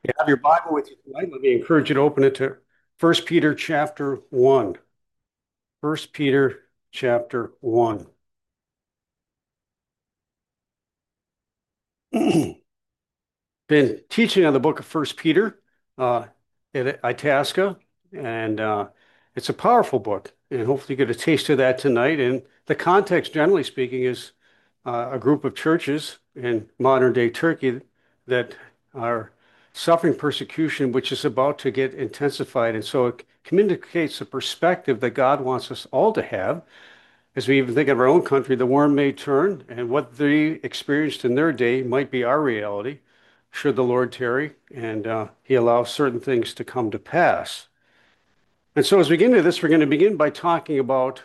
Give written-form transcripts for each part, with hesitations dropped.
You have your Bible with you tonight. Let me encourage you to open it to First Peter chapter 1. First Peter chapter 1. Been teaching on the book of First Peter uh, at Itasca, and it's a powerful book. And hopefully, you get a taste of that tonight. And the context, generally speaking, is a group of churches in modern day Turkey that are suffering persecution, which is about to get intensified. And so it communicates a perspective that God wants us all to have. As we even think of our own country, the worm may turn, and what they experienced in their day might be our reality, should the Lord tarry, and He allows certain things to come to pass. And so, as we get into this, we're going to begin by talking about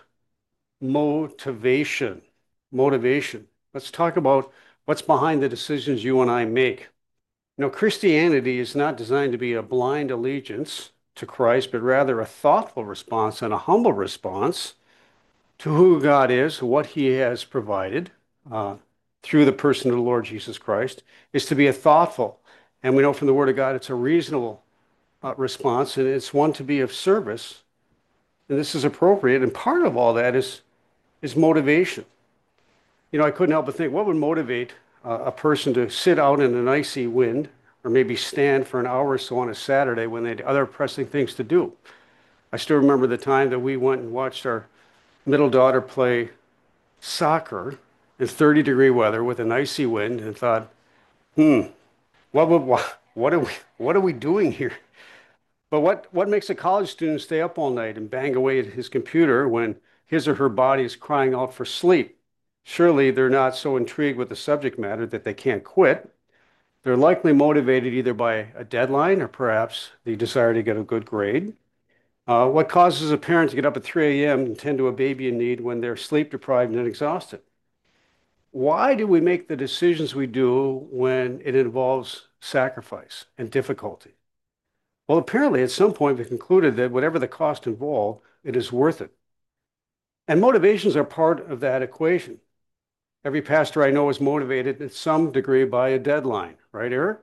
motivation. Motivation. Let's talk about what's behind the decisions you and I make. Christianity is not designed to be a blind allegiance to Christ, but rather a thoughtful response and a humble response to who God is, what He has provided uh, through the person of the Lord Jesus Christ, is to be a thoughtful, and we know from the Word of God it's a reasonable response, and it's one to be of service, and this is appropriate. And part of all that is motivation. I couldn't help but think, what would motivate a person to sit out in an icy wind, or maybe stand for an hour or so on a Saturday when they had other pressing things to do? I still remember the time that we went and watched our middle daughter play soccer in 30-degree weather with an icy wind and thought, hmm, what would, what are we doing here? But what makes a college student stay up all night and bang away at his computer when his or her body is crying out for sleep? Surely they're not so intrigued with the subject matter that they can't quit. They're likely motivated either by a deadline or perhaps the desire to get a good grade. What causes a parent to get up at 3 a.m. and tend to a baby in need when they're sleep deprived and exhausted? Why do we make the decisions we do when it involves sacrifice and difficulty? Well, apparently, at some point, we concluded that whatever the cost involved, it is worth it. And motivations are part of that equation. Every pastor I know is motivated in some degree by a deadline, right, Eric?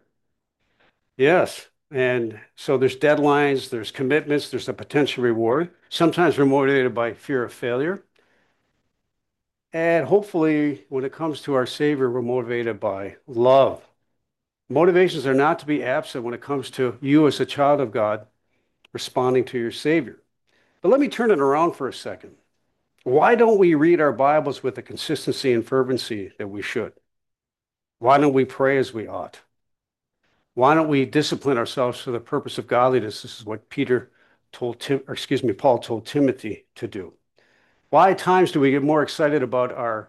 Yes. And so there's deadlines, there's commitments, there's a potential reward. Sometimes we're motivated by fear of failure. And hopefully, when it comes to our Savior, we're motivated by love. Motivations are not to be absent when it comes to you as a child of God responding to your Savior. But let me turn it around for a second. Why don't we read our Bibles with the consistency and fervency that we should? Why don't we pray as we ought? Why don't we discipline ourselves for the purpose of godliness? This is what Paul told Timothy to do. Why at times do we get more excited about our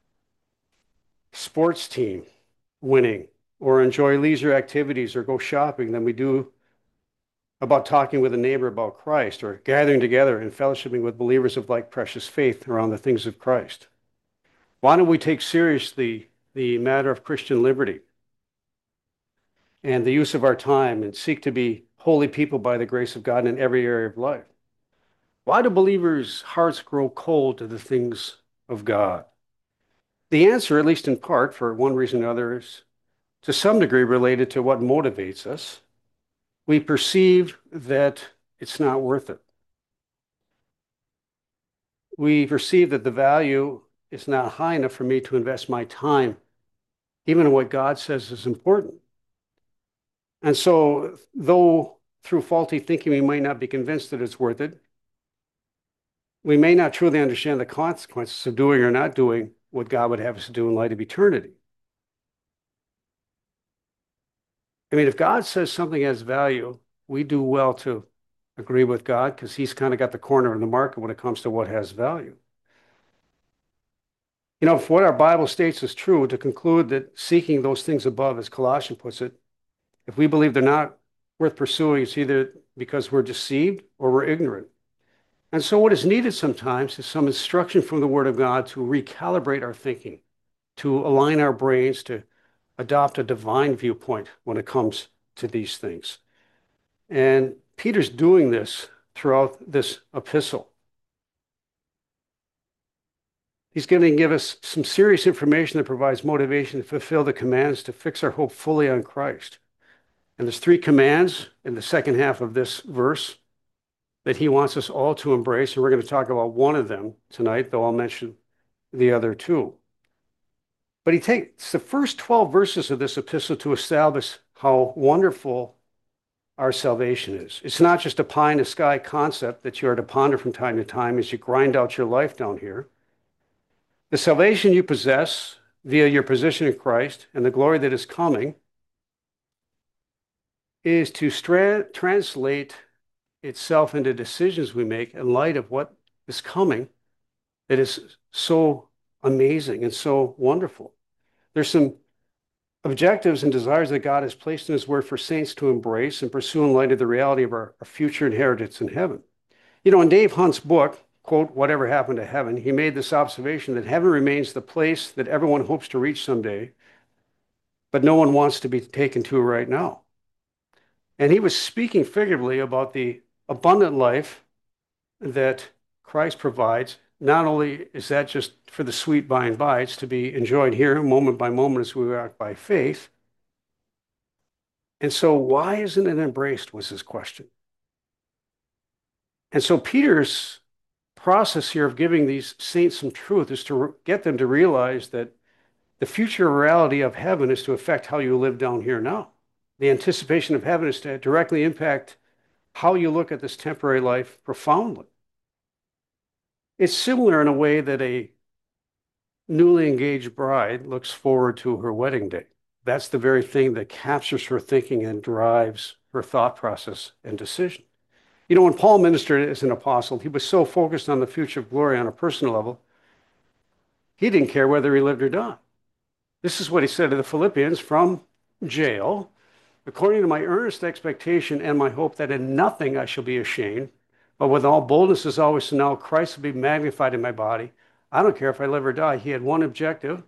sports team winning or enjoy leisure activities or go shopping than we do about talking with a neighbor about Christ or gathering together and fellowshipping with believers of like precious faith around the things of Christ? Why don't we take seriously the matter of Christian liberty and the use of our time and seek to be holy people by the grace of God in every area of life? Why do believers' hearts grow cold to the things of God? The answer, at least in part, for one reason or another, is to some degree related to what motivates us. We perceive that it's not worth it. We perceive that the value is not high enough for me to invest my time, even in what God says is important. And so, though through faulty thinking we might not be convinced that it's worth it, we may not truly understand the consequences of doing or not doing what God would have us to do in light of eternity. I mean, if God says something has value, we do well to agree with God because He's kind of got the corner of the market when it comes to what has value. If what our Bible states is true, to conclude that seeking those things above, as Colossians puts it, if we believe they're not worth pursuing, it's either because we're deceived or we're ignorant. And so, what is needed sometimes is some instruction from the Word of God to recalibrate our thinking, to align our brains, to adopt a divine viewpoint when it comes to these things. And Peter's doing this throughout this epistle. He's going to give us some serious information that provides motivation to fulfill the commands to fix our hope fully on Christ. And there's three commands in the second half of this verse that he wants us all to embrace. And we're going to talk about one of them tonight, though I'll mention the other two. But he takes the first 12 verses of this epistle to establish how wonderful our salvation is. It's not just a pie in the sky concept that you are to ponder from time to time as you grind out your life down here. The salvation you possess via your position in Christ and the glory that is coming is to translate itself into decisions we make in light of what is coming that is so amazing and so wonderful. There's some objectives and desires that God has placed in His Word for saints to embrace and pursue in light of the reality of our future inheritance in heaven. You know, in Dave Hunt's book, quote, Whatever Happened to Heaven, he made this observation that heaven remains the place that everyone hopes to reach someday, but no one wants to be taken to right now. And he was speaking figuratively about the abundant life that Christ provides. Not only is that just for the sweet by and by, it's to be enjoyed here moment by moment as we walk by faith. And so why isn't it embraced was his question. And so Peter's process here of giving these saints some truth is to get them to realize that the future reality of heaven is to affect how you live down here now. The anticipation of heaven is to directly impact how you look at this temporary life profoundly. It's similar in a way that a newly engaged bride looks forward to her wedding day. That's the very thing that captures her thinking and drives her thought process and decision. You know, when Paul ministered as an apostle, he was so focused on the future of glory on a personal level, he didn't care whether he lived or died. This is what he said to the Philippians from jail. According to my earnest expectation and my hope that in nothing I shall be ashamed, but with all boldness as always to know Christ will be magnified in my body. I don't care if I live or die. He had one objective.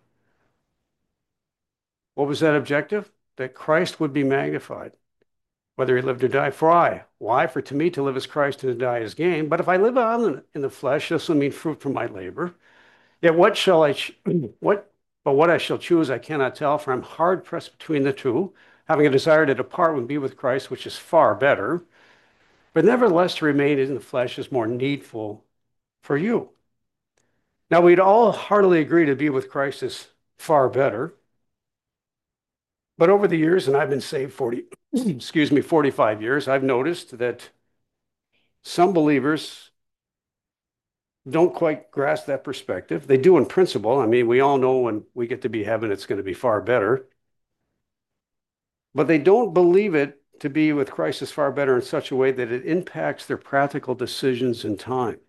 What was that objective? That Christ would be magnified, whether he lived or died. For I, why? For to me to live is Christ and to die is gain. But if I live on in the flesh, this will mean fruit from my labor. Yet what shall I, what I shall choose, I cannot tell, for I'm hard pressed between the two, having a desire to depart and be with Christ, which is far better. But nevertheless, to remain in the flesh is more needful for you. Now, we'd all heartily agree to be with Christ is far better. But over the years, and I've been saved 45 years, I've noticed that some believers don't quite grasp that perspective. They do in principle. I mean, we all know when we get to be heaven, it's going to be far better. But they don't believe it to be with Christ is far better in such a way that it impacts their practical decisions in time.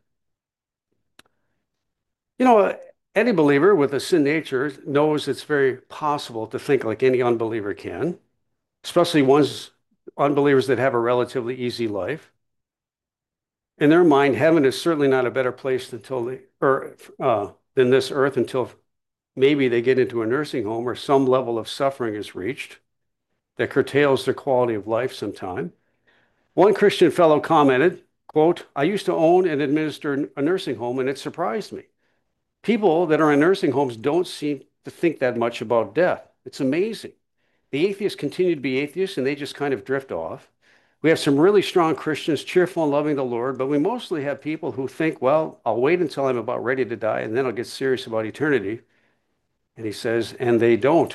You know, any believer with a sin nature knows it's very possible to think like any unbeliever can, especially unbelievers that have a relatively easy life. In their mind, heaven is certainly not a better place than this earth until maybe they get into a nursing home or some level of suffering is reached that curtails their quality of life sometime. One Christian fellow commented, quote, I used to own and administer a nursing home, and it surprised me. People that are in nursing homes don't seem to think that much about death. It's amazing. The atheists continue to be atheists, and they just kind of drift off. We have some really strong Christians, cheerful and loving the Lord, but we mostly have people who think, well, I'll wait until I'm about ready to die, and then I'll get serious about eternity. And he says, and they don't.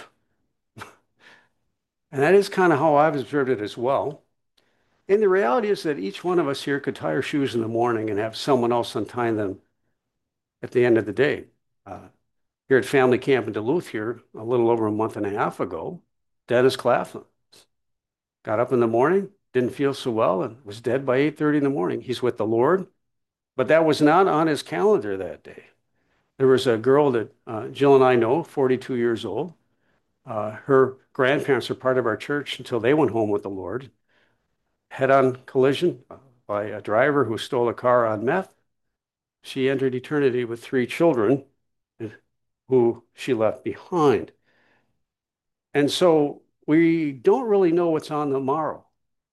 And that is kind of how I've observed it as well. And the reality is that each one of us here could tie our shoes in the morning and have someone else untie them at the end of the day. Here at family camp in Duluth here, a little over a month and a half ago, Dennis Claflin got up in the morning, didn't feel so well, and was dead by 8:30 in the morning. He's with the Lord, but that was not on his calendar that day. There was a girl that Jill and I know, 42 years old. Her grandparents were part of our church until they went home with the Lord. Head-on collision by a driver who stole a car on meth. She entered eternity with 3 children who she left behind. And so we don't really know what's on tomorrow.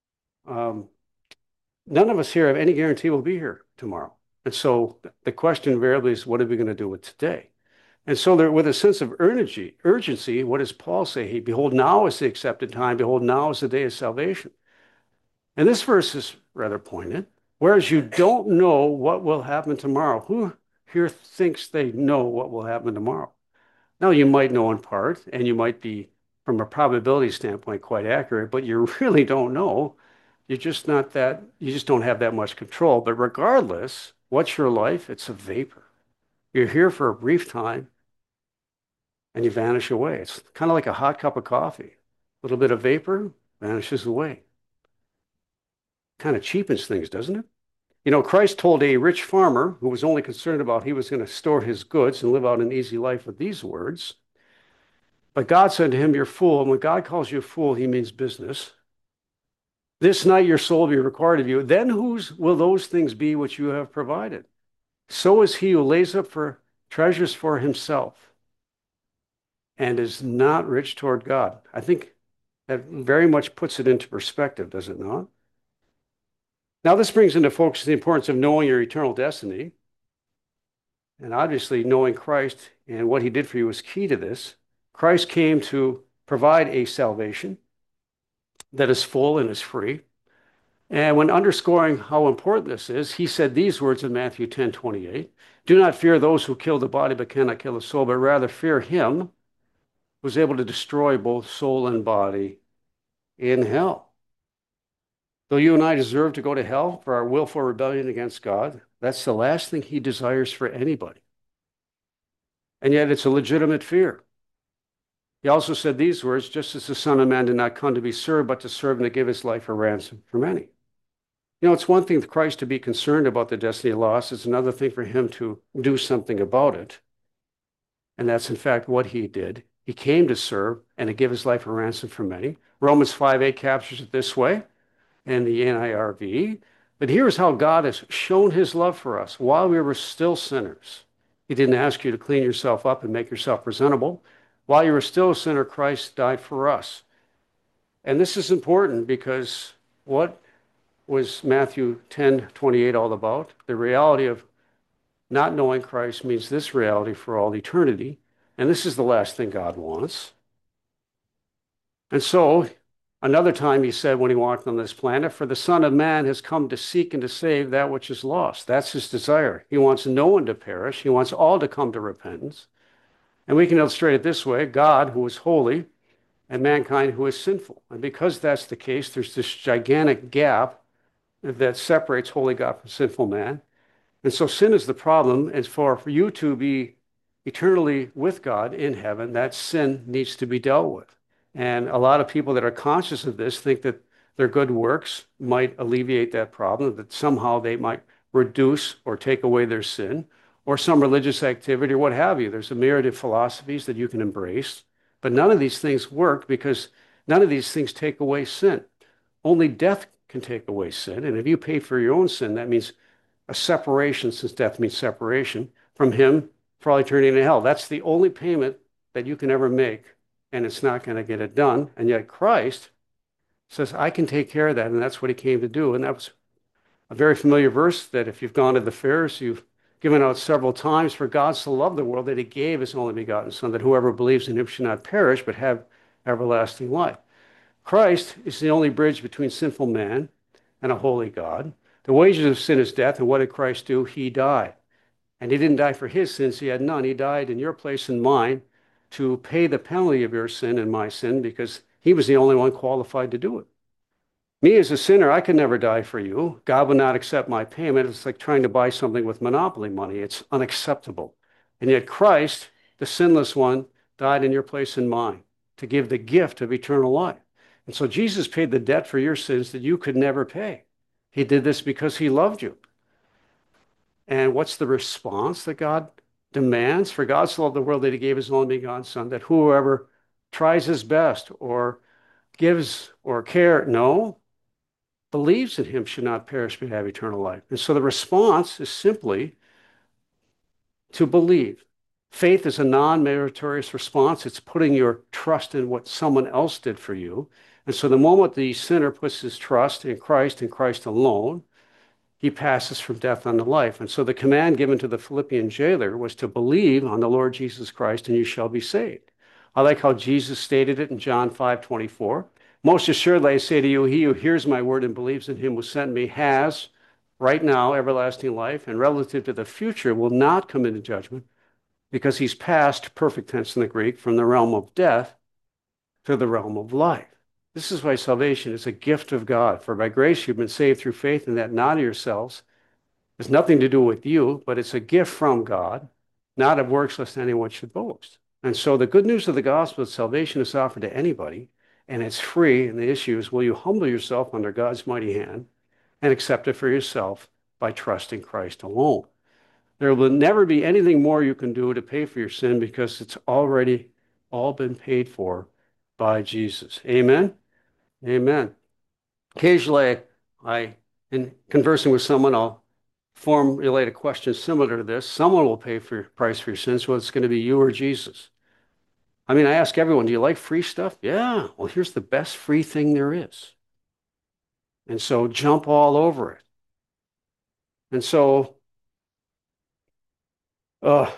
None of us here have any guarantee we'll be here tomorrow. And so the question invariably is, what are we going to do with today? And so there, with a sense of urgency, what does Paul say? Behold, now is the accepted time. Behold, now is the day of salvation. And this verse is rather poignant. Whereas you don't know what will happen tomorrow. Who here thinks they know what will happen tomorrow? Now, you might know in part, and you might be, from a probability standpoint, quite accurate, but you really don't know. You just don't have that much control. But regardless, what's your life? It's a vapor. You're here for a brief time and you vanish away. It's kind of like a hot cup of coffee. A little bit of vapor vanishes away. Kind of cheapens things, doesn't it? You know, Christ told a rich farmer who was only concerned about he was going to store his goods and live out an easy life with these words. But God said to him, "You're a fool." And when God calls you a fool, he means business. This night your soul will be required of you. Then whose will those things be which you have provided? So is he who lays up for treasures for himself and is not rich toward God. I think that very much puts it into perspective, does it not? Now, this brings into focus the importance of knowing your eternal destiny. And obviously, knowing Christ and what he did for you is key to this. Christ came to provide a salvation that is full and is free. And when underscoring how important this is, he said these words in Matthew 10:28. Do not fear those who kill the body but cannot kill the soul, but rather fear him who is able to destroy both soul and body in hell. Though you and I deserve to go to hell for our willful rebellion against God, that's the last thing he desires for anybody. And yet it's a legitimate fear. He also said these words, just as the Son of Man did not come to be served, but to serve and to give his life a ransom for many. You know, it's one thing for Christ to be concerned about the destiny lost. It's another thing for him to do something about it. And that's in fact what he did. He came to serve and to give his life a ransom for many. Romans 5:8 captures it this way in the NIRV. But here's how God has shown his love for us while we were still sinners. He didn't ask you to clean yourself up and make yourself presentable. While you were still a sinner, Christ died for us. And this is important because what was Matthew 10:28 all about? The reality of not knowing Christ means this reality for all eternity. And this is the last thing God wants. And so, another time he said when he walked on this planet, for the Son of Man has come to seek and to save that which is lost. That's his desire. He wants no one to perish. He wants all to come to repentance. And we can illustrate it this way: God, who is holy, and mankind, who is sinful. And because that's the case, there's this gigantic gap that separates holy God from sinful man. And so sin is the problem. And for you to be eternally with God in heaven, that sin needs to be dealt with. And a lot of people that are conscious of this think that their good works might alleviate that problem, that somehow they might reduce or take away their sin, or some religious activity or what have you. There's a myriad of philosophies that you can embrace, but none of these things work because none of these things take away sin. Only death can take away sin. And if you pay for your own sin, that means a separation, since death means separation from him for all eternity in hell. That's the only payment that you can ever make, and it's not going to get it done. And yet Christ says, I can take care of that, and that's what he came to do. And that was a very familiar verse that if you've gone to the fairs, you've given out several times. For God so loved the world that he gave his only begotten Son, that whoever believes in him should not perish, but have everlasting life. Christ is the only bridge between sinful man and a holy God. The wages of sin is death, and what did Christ do? He died. And he didn't die for his sins, he had none. He died in your place and mine to pay the penalty of your sin and my sin because he was the only one qualified to do it. Me as a sinner, I could never die for you. God would not accept my payment. It's like trying to buy something with monopoly money. It's unacceptable. And yet Christ, the sinless one, died in your place and mine to give the gift of eternal life. And so Jesus paid the debt for your sins that you could never pay. He did this because he loved you. And what's the response that God demands? For God so loved the world that he gave his only begotten Son, that whoever tries his best or gives or believes in him should not perish but have eternal life. And so the response is simply to believe. Faith is a non-meritorious response. It's putting your trust in what someone else did for you. And so the moment the sinner puts his trust in Christ and Christ alone, he passes from death unto life. And so the command given to the Philippian jailer was to believe on the Lord Jesus Christ and you shall be saved. I like how Jesus stated it in John 5:24. Most assuredly I say to you, he who hears my word and believes in him who sent me has right now everlasting life, and relative to the future will not come into judgment, because he's passed, perfect tense in the Greek, from the realm of death to the realm of life. This is why salvation is a gift of God. For by grace you've been saved through faith, and that not of yourselves. It's nothing to do with you, but it's a gift from God, not of works, lest anyone should boast. And so the good news of the gospel of salvation is offered to anybody, and it's free. And the issue is, will you humble yourself under God's mighty hand and accept it for yourself by trusting Christ alone? There will never be anything more you can do to pay for your sin, because it's already all been paid for by Jesus. Amen? Amen. Occasionally, in conversing with someone, I'll formulate a question similar to this. Someone will pay for your price for your sins. Well, it's going to be you or Jesus. I mean, I ask everyone, do you like free stuff? Yeah. Well, here's the best free thing there is. And so jump all over it. And so, but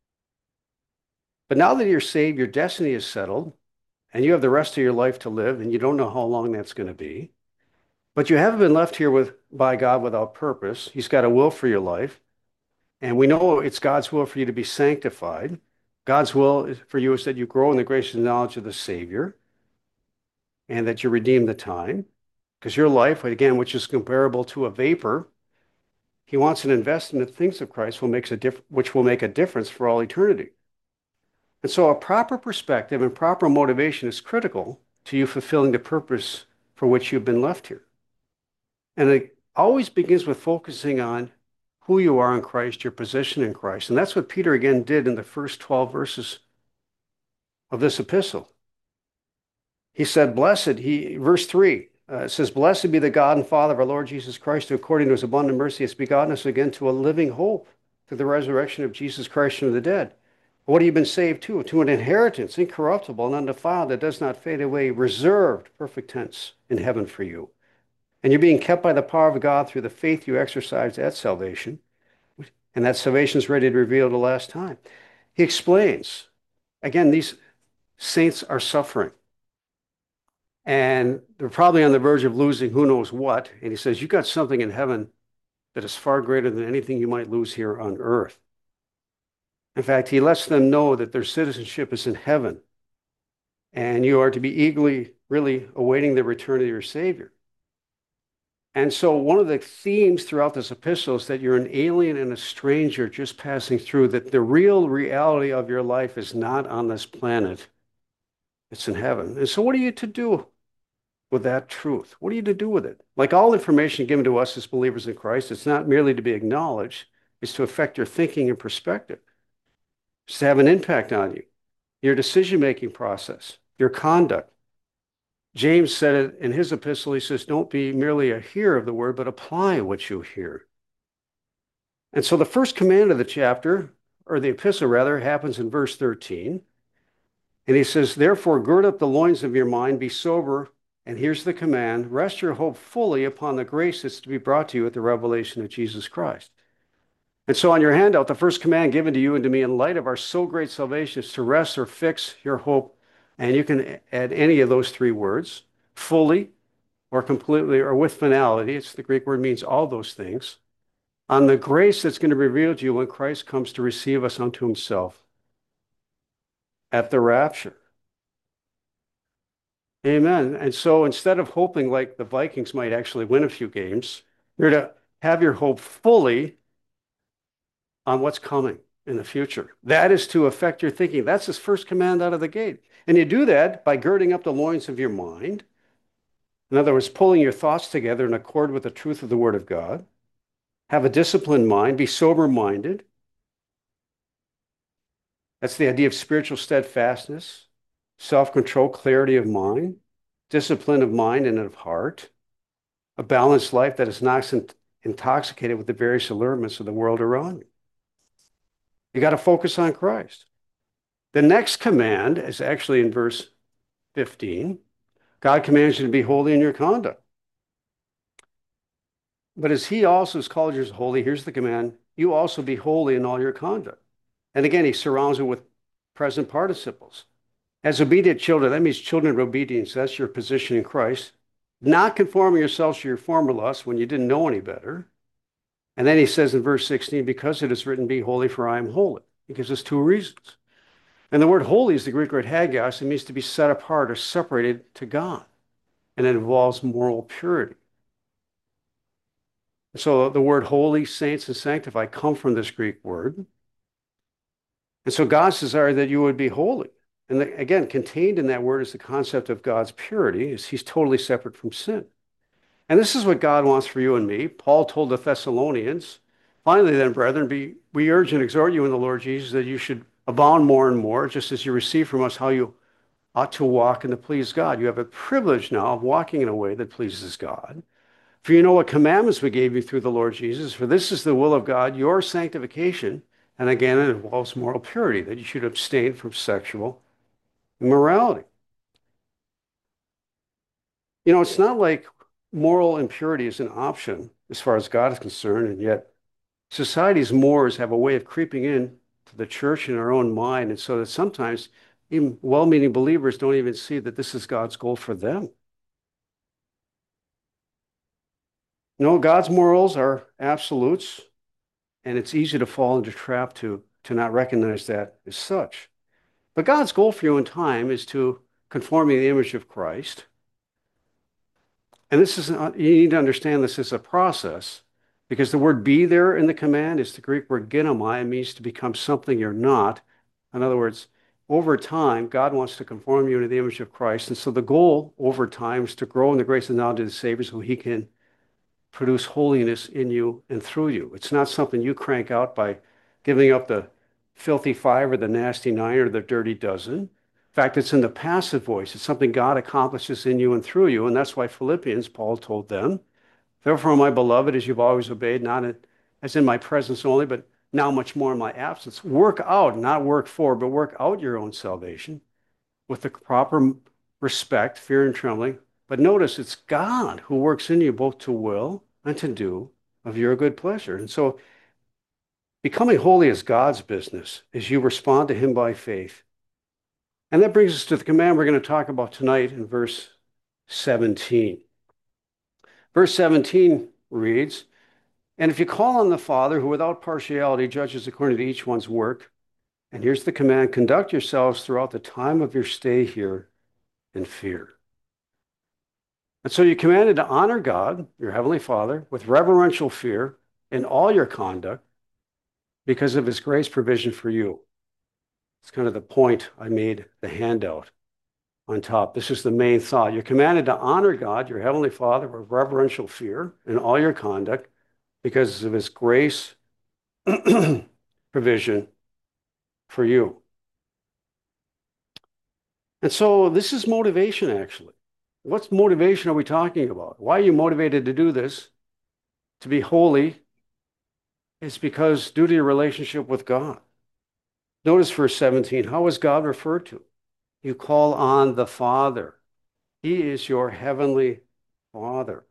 now that you're saved, your destiny is settled, and you have the rest of your life to live, and you don't know how long that's going to be. But you haven't been left here by God without purpose. He's got a will for your life. And we know it's God's will for you to be sanctified. God's will for you is that you grow in the grace and knowledge of the Savior, and that you redeem the time. Because your life, again, which is comparable to a vapor, he wants an investment in the things of Christ, which will make a difference for all eternity. And so a proper perspective and proper motivation is critical to you fulfilling the purpose for which you've been left here. And it always begins with focusing on who you are in Christ, your position in Christ. And that's what Peter again did in the first 12 verses of this epistle. He said, verse 3, it says, blessed be the God and Father of our Lord Jesus Christ, who according to his abundant mercy has begotten us again to a living hope through the resurrection of Jesus Christ from the dead. What have you been saved to? To an inheritance incorruptible and undefiled that does not fade away, reserved, perfect tense, in heaven for you. And you're being kept by the power of God through the faith you exercise at salvation. And that salvation is ready to reveal the last time. He explains, again, these saints are suffering. And they're probably on the verge of losing who knows what. And he says, you got something in heaven that is far greater than anything you might lose here on earth. In fact, he lets them know that their citizenship is in heaven. And you are to be eagerly, really awaiting the return of your Savior. And so one of the themes throughout this epistle is that you're an alien and a stranger just passing through, that the real reality of your life is not on this planet. It's in heaven. And so what are you to do with that truth? What are you to do with it? Like all information given to us as believers in Christ, it's not merely to be acknowledged, it's to affect your thinking and perspective. It's to have an impact on you, your decision-making process, your conduct. James said it in his epistle. He says, don't be merely a hearer of the word, but apply what you hear. And so the first command of the chapter, or the epistle rather, happens in verse 13. And he says, therefore, gird up the loins of your mind, be sober. And here's the command, rest your hope fully upon the grace that's to be brought to you at the revelation of Jesus Christ. And so on your handout, the first command given to you and to me in light of our so great salvation is to rest or fix your hope. And you can add any of those three words, fully or completely or with finality. It's the Greek word, means all those things. On the grace that's going to be revealed to you when Christ comes to receive us unto himself at the rapture. Amen. And so instead of hoping like the Vikings might actually win a few games, you're to have your hope fully on what's coming in the future. That is to affect your thinking. That's his first command out of the gate. And you do that by girding up the loins of your mind. In other words, pulling your thoughts together in accord with the truth of the Word of God. Have a disciplined mind. Be sober-minded. That's the idea of spiritual steadfastness, self-control, clarity of mind, discipline of mind and of heart, a balanced life that is not intoxicated with the various allurements of the world around you. You got to focus on Christ. The next command is actually in verse 15. God commands you to be holy in your conduct. But as he also has called you holy, here's the command, you also be holy in all your conduct. And again, he surrounds it with present participles. As obedient children, that means children of obedience. That's your position in Christ. Not conforming yourselves to your former lusts when you didn't know any better. And then he says in verse 16, because it is written, be holy, for I am holy. He gives us two reasons. And the word holy is the Greek word hagios. It means to be set apart or separated to God. And it involves moral purity. So the word holy, saints, and sanctify come from this Greek word. And so God's desire that you would be holy. And again, contained in that word is the concept of God's purity, is he's totally separate from sin. And this is what God wants for you and me. Paul told the Thessalonians, finally then, brethren, we urge and exhort you in the Lord Jesus that you should abound more and more, just as you receive from us how you ought to walk and to please God. You have a privilege now of walking in a way that pleases God. For you know what commandments we gave you through the Lord Jesus. For this is the will of God, your sanctification. And again, it involves moral purity, that you should abstain from sexual immorality. You know, it's not like moral impurity is an option as far as God is concerned, and yet society's mores have a way of creeping in to the church in our own mind, and so that sometimes even well-meaning believers don't even see that this is God's goal for them. No, God's morals are absolutes, and it's easy to fall into trap to not recognize that as such. But God's goal for you in time is to conform you to the image of Christ. And this is, you need to understand this is a process because the word be there in the command is the Greek word ginomai. It means to become something you're not. In other words, over time, God wants to conform you into the image of Christ. And so the goal over time is to grow in the grace and knowledge of the Savior so he can produce holiness in you and through you. It's not something you crank out by giving up the filthy five or the nasty nine or the dirty dozen. In fact, it's in the passive voice. It's something God accomplishes in you and through you. And that's why Philippians, Paul told them, therefore, my beloved, as you've always obeyed, not as in my presence only, but now much more in my absence, work out, not work for, but work out your own salvation with the proper respect, fear, and trembling. But notice it's God who works in you both to will and to do of your good pleasure. And so becoming holy is God's business as you respond to him by faith. And that brings us to the command we're going to talk about tonight in verse 17. Verse 17 reads, and if you call on the Father, who without partiality judges according to each one's work, and here's the command, conduct yourselves throughout the time of your stay here in fear. And so you're commanded to honor God, your heavenly Father, with reverential fear in all your conduct because of his grace provision for you. It's kind of the point I made the handout on top. This is the main thought. You're commanded to honor God, your heavenly Father, with reverential fear in all your conduct because of his grace provision for you. And so this is motivation, actually. What motivation are we talking about? Why are you motivated to do this? To be holy? It's because due to your relationship with God. Notice verse 17. How is God referred to? You call on the Father. He is your heavenly Father.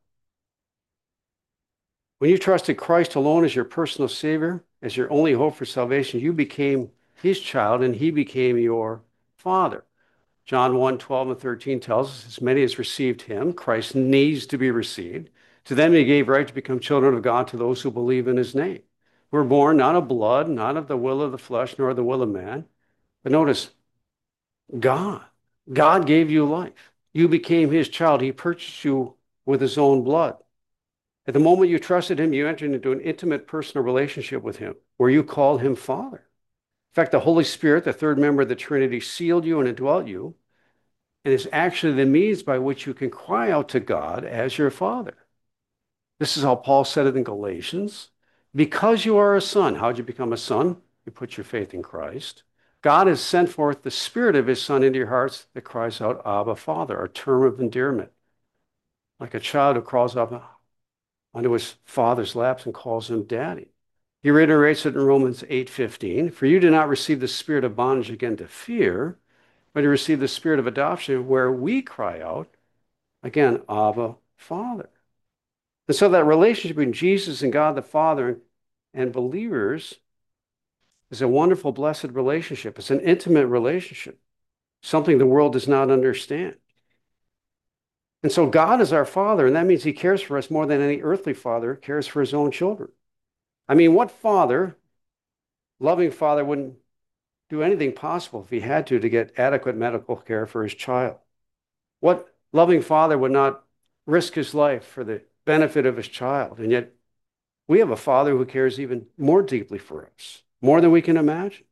When you trusted Christ alone as your personal Savior, as your only hope for salvation, you became his child and he became your Father. John 1, 12 and 13 tells us, as many as received him, Christ needs to be received. To them he gave right to become children of God to those who believe in his name. We're born not of blood, not of the will of the flesh, nor the will of man. But notice, God. God gave you life. You became his child. He purchased you with his own blood. At the moment you trusted him, you entered into an intimate personal relationship with him, where you called him Father. In fact, the Holy Spirit, the third member of the Trinity, sealed you and indwelt you, and is actually the means by which you can cry out to God as your Father. This is how Paul said it in Galatians. Because you are a son, how'd you become a son? You put your faith in Christ. God has sent forth the Spirit of his Son into your hearts that cries out, Abba, Father, a term of endearment. Like a child who crawls up onto his father's laps and calls him daddy. He reiterates it in Romans 8:15. For you did not receive the spirit of bondage again to fear, but you received the spirit of adoption where we cry out, again, Abba, Father. And so that relationship between Jesus and God the Father and believers is a wonderful, blessed relationship. It's an intimate relationship, something the world does not understand. And so God is our Father, and that means He cares for us more than any earthly father cares for his own children. I mean, what father, loving father, wouldn't do anything possible if he had to get adequate medical care for his child? What loving father would not risk his life for the benefit of his child? And yet, we have a Father who cares even more deeply for us, more than we can imagine.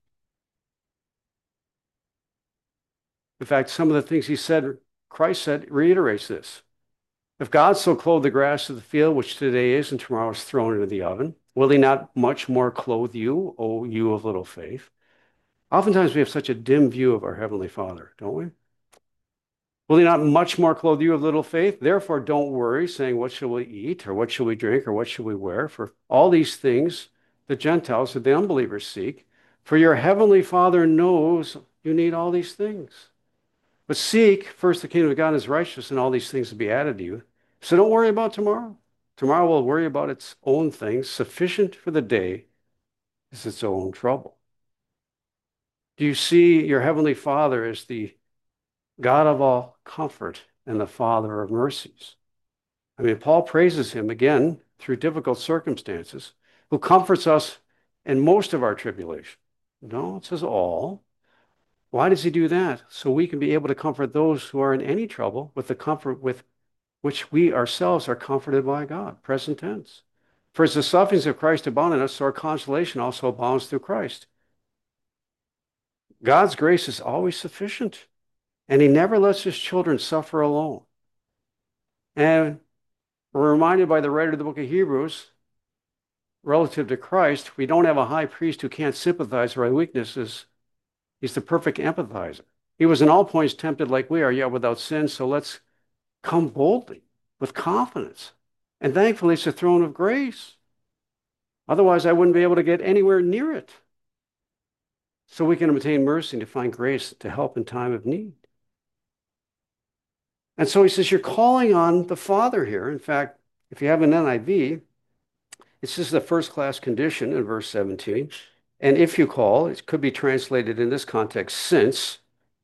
In fact, some of the things he said, Christ said, reiterates this. If God so clothed the grass of the field, which today is and tomorrow is thrown into the oven, will he not much more clothe you, O you of little faith? Oftentimes we have such a dim view of our Heavenly Father, don't we? Will he not much more clothe you of little faith? Therefore, don't worry, saying, what shall we eat, or what shall we drink, or what shall we wear? For all these things the Gentiles or the unbelievers seek. For your Heavenly Father knows you need all these things. But seek first the kingdom of God and his righteousness, and all these things will be added to you. So don't worry about tomorrow. Tomorrow will worry about its own things. Sufficient for the day is its own trouble. Do you see your Heavenly Father as the God of all comfort and the Father of mercies? I mean, Paul praises him again through difficult circumstances, who comforts us in most of our tribulation. No, it says all. Why does he do that? So we can be able to comfort those who are in any trouble with the comfort with which we ourselves are comforted by God, present tense. For as the sufferings of Christ abound in us, so our consolation also abounds through Christ. God's grace is always sufficient, and he never lets his children suffer alone. And we're reminded by the writer of the book of Hebrews, relative to Christ, we don't have a high priest who can't sympathize with our weaknesses. He's the perfect empathizer. He was in all points tempted like we are, yet without sin. So let's come boldly with confidence. And thankfully, it's a throne of grace. Otherwise, I wouldn't be able to get anywhere near it. So we can obtain mercy and to find grace to help in time of need. And so he says, you're calling on the Father here. In fact, if you have an NIV, it says the first class condition in verse 17. And if you call, it could be translated in this context, since.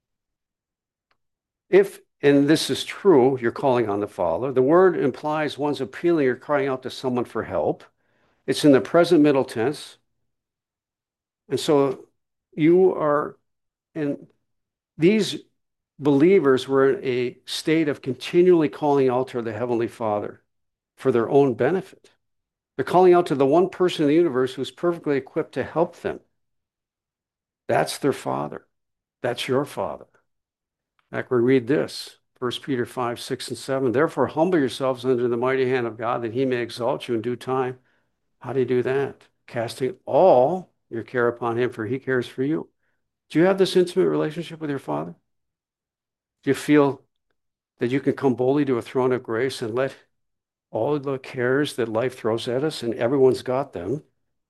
If, and this is true, you're calling on the Father, the word implies one's appealing or crying out to someone for help. It's in the present middle tense. And so you are, and these believers were in a state of continually calling out to the Heavenly Father for their own benefit. They're calling out to the one person in the universe who's perfectly equipped to help them. That's their Father. That's your Father. Back we read this, 1 Peter 5, 6, and 7. Therefore, humble yourselves under the mighty hand of God, that he may exalt you in due time. How do you do that? Casting all your care upon him, for he cares for you. Do you have this intimate relationship with your Father? Do you feel that you can come boldly to a throne of grace and let all the cares that life throws at us, and everyone's got them,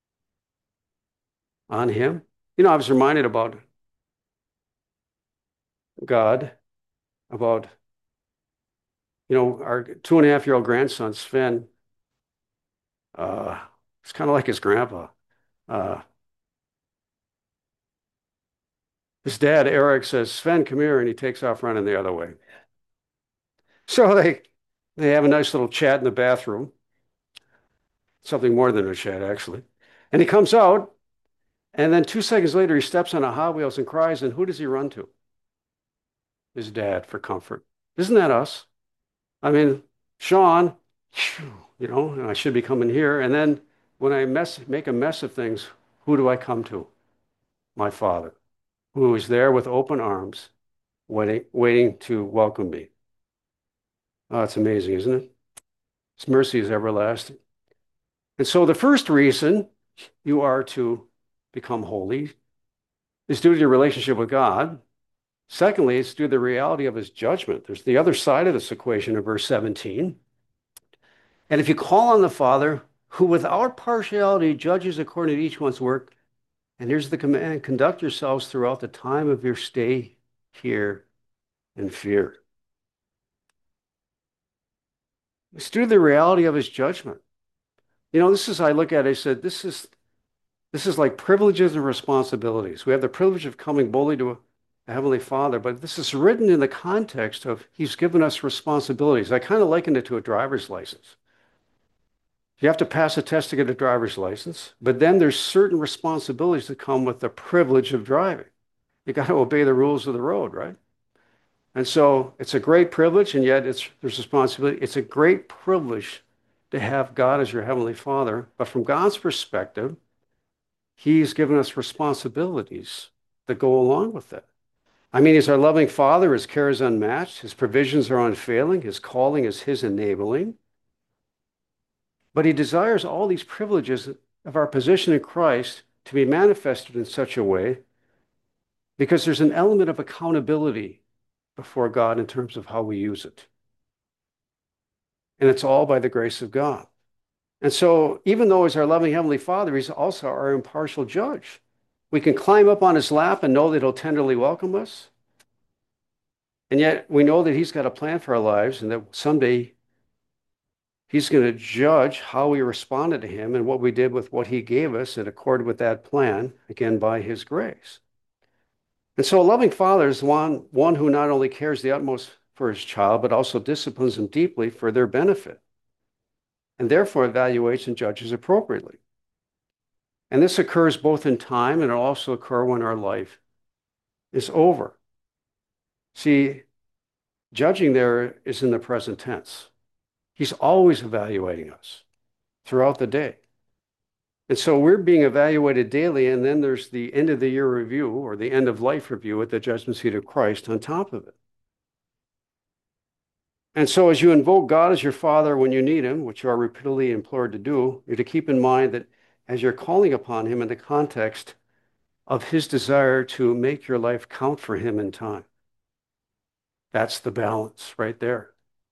on him? You know, I was reminded about God, about, our 2.5-year-old grandson, Sven. It's kind of like his grandpa. Uh, his dad, Eric, says, Sven, come here, and he takes off running the other way. So they have a nice little chat in the bathroom, something more than a chat, actually. And he comes out, and then 2 seconds later, he steps on a Hot Wheels and cries, and who does he run to? His dad for comfort. Isn't that us? I mean, Sean, I should be coming here. And then when I make a mess of things, who do I come to? My Father, who is there with open arms, waiting to welcome me. Oh, it's amazing, isn't it? His mercy is everlasting. And so the first reason you are to become holy is due to your relationship with God. Secondly, it's due to the reality of his judgment. There's the other side of this equation in verse 17. And if you call on the Father, who without partiality judges according to each one's work, and here's the command, conduct yourselves throughout the time of your stay here in fear. It's due to the reality of his judgment. I look at it, I said, this is like privileges and responsibilities. We have the privilege of coming boldly to a Heavenly Father, but this is written in the context of He's given us responsibilities. I kind of liken it to a driver's license. You have to pass a test to get a driver's license, but then there's certain responsibilities that come with the privilege of driving. You got to obey the rules of the road, right? And so it's a great privilege, and yet there's responsibility. It's a great privilege to have God as your Heavenly Father, but from God's perspective, He's given us responsibilities that go along with it. I mean, He's our loving Father. His care is unmatched. His provisions are unfailing. His calling is His enabling. But He desires all these privileges of our position in Christ to be manifested in such a way because there's an element of accountability before God in terms of how we use it. And it's all by the grace of God. And so, even though He's our loving Heavenly Father, He's also our impartial judge. We can climb up on His lap and know that He'll tenderly welcome us. And yet, we know that He's got a plan for our lives and that someday He's going to judge how we responded to Him and what we did with what He gave us in accord with that plan, again, by His grace. And so, a loving Father is one who not only cares the utmost for His child, but also disciplines them deeply for their benefit, and therefore evaluates and judges appropriately. And this occurs both in time and it'll also occur when our life is over. See, judging there is in the present tense. He's always evaluating us throughout the day. And so we're being evaluated daily, and then there's the end of the year review or the end of life review at the judgment seat of Christ on top of it. And so as you invoke God as your Father when you need Him, which you are repeatedly implored to do, you're to keep in mind that as you're calling upon Him in the context of His desire to make your life count for Him in time. That's the balance right there.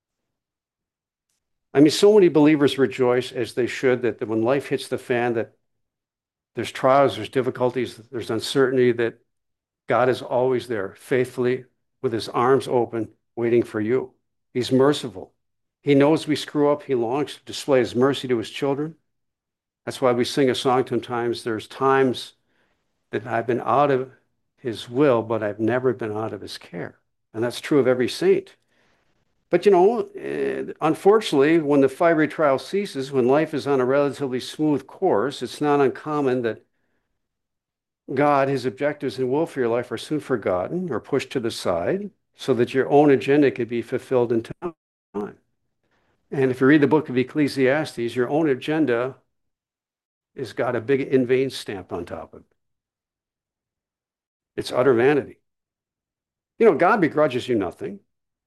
I mean, so many believers rejoice, as they should, that when life hits the fan, that there's trials, there's difficulties, there's uncertainty, that God is always there, faithfully, with His arms open, waiting for you. He's merciful. He knows we screw up. He longs to display His mercy to His children. That's why we sing a song sometimes. There's times that I've been out of His will, but I've never been out of His care. And that's true of every saint. But unfortunately, when the fiery trial ceases, when life is on a relatively smooth course, it's not uncommon that God, His objectives and will for your life are soon forgotten or pushed to the side so that your own agenda could be fulfilled in time. And if you read the book of Ecclesiastes, your own agenda has got a big in vain stamp on top of it. It's utter vanity. God begrudges you nothing.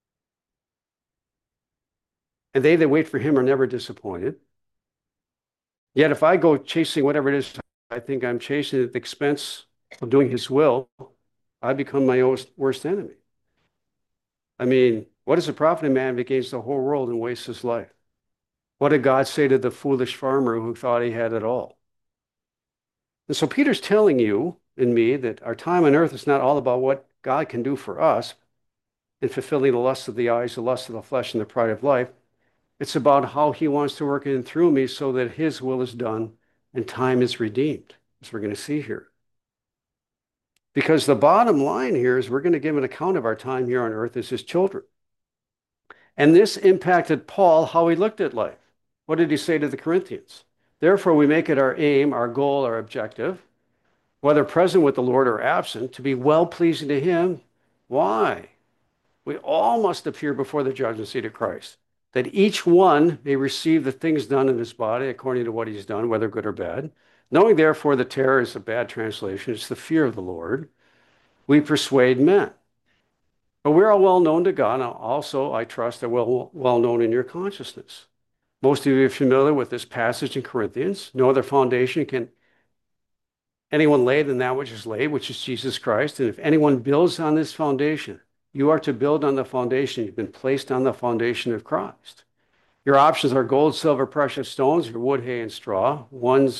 And they that wait for Him are never disappointed. Yet if I go chasing whatever it is I think I'm chasing at the expense of doing His will, I become my own worst enemy. I mean, what does it profit a man if he gains the whole world and wastes his life? What did God say to the foolish farmer who thought he had it all? And so Peter's telling you and me that our time on earth is not all about what God can do for us in fulfilling the lust of the eyes, the lust of the flesh, and the pride of life. It's about how He wants to work in through me so that His will is done and time is redeemed, as we're going to see here. Because the bottom line here is we're going to give an account of our time here on earth as His children. And this impacted Paul, how he looked at life. What did he say to the Corinthians? Therefore, we make it our aim, our goal, our objective, whether present with the Lord or absent, to be well-pleasing to Him. Why? We all must appear before the judgment seat of Christ, that each one may receive the things done in his body according to what he's done, whether good or bad. Knowing, therefore, the terror is a bad translation, it's the fear of the Lord, we persuade men. But we're all well known to God, and also, I trust, are well known in your consciousness. Most of you are familiar with this passage in Corinthians. No other foundation can anyone lay than that which is laid, which is Jesus Christ. And if anyone builds on this foundation, you are to build on the foundation. You've been placed on the foundation of Christ. Your options are gold, silver, precious stones, or wood, hay, and straw. One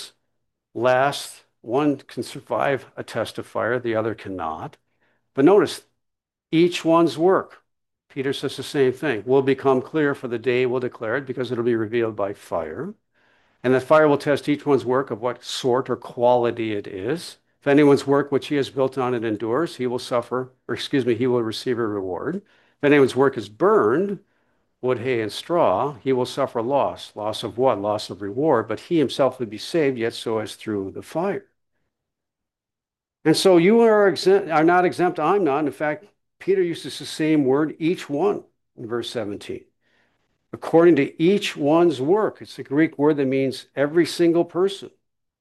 can survive a test of fire, the other cannot. But notice, each one's work. Peter says the same thing. Will become clear, for the day will declare it, because it'll be revealed by fire. And the fire will test each one's work of what sort or quality it is. If anyone's work which he has built on it endures, he will suffer, or excuse me, he will receive a reward. If anyone's work is burned, wood, hay, and straw, he will suffer loss. Loss of what? Loss of reward. But he himself will be saved, yet so as through the fire. And so you are not exempt. I'm not. In fact, Peter uses the same word, each one, in verse 17. According to each one's work. It's a Greek word that means every single person.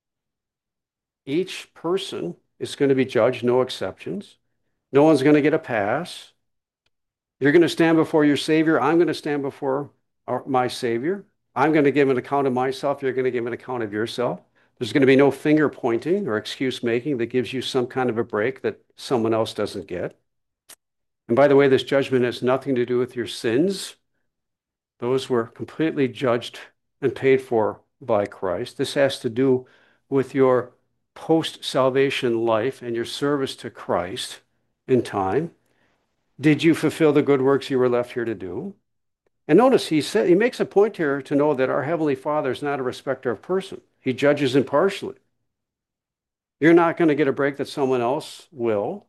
Each person is going to be judged, no exceptions. No one's going to get a pass. You're going to stand before your Savior. I'm going to stand before my Savior. I'm going to give an account of myself. You're going to give an account of yourself. There's going to be no finger pointing or excuse making that gives you some kind of a break that someone else doesn't get. And by the way, this judgment has nothing to do with your sins. Those were completely judged and paid for by Christ. This has to do with your post-salvation life and your service to Christ in time. Did you fulfill the good works you were left here to do? And notice he makes a point here to know that our Heavenly Father is not a respecter of person. He judges impartially. You're not going to get a break that someone else will.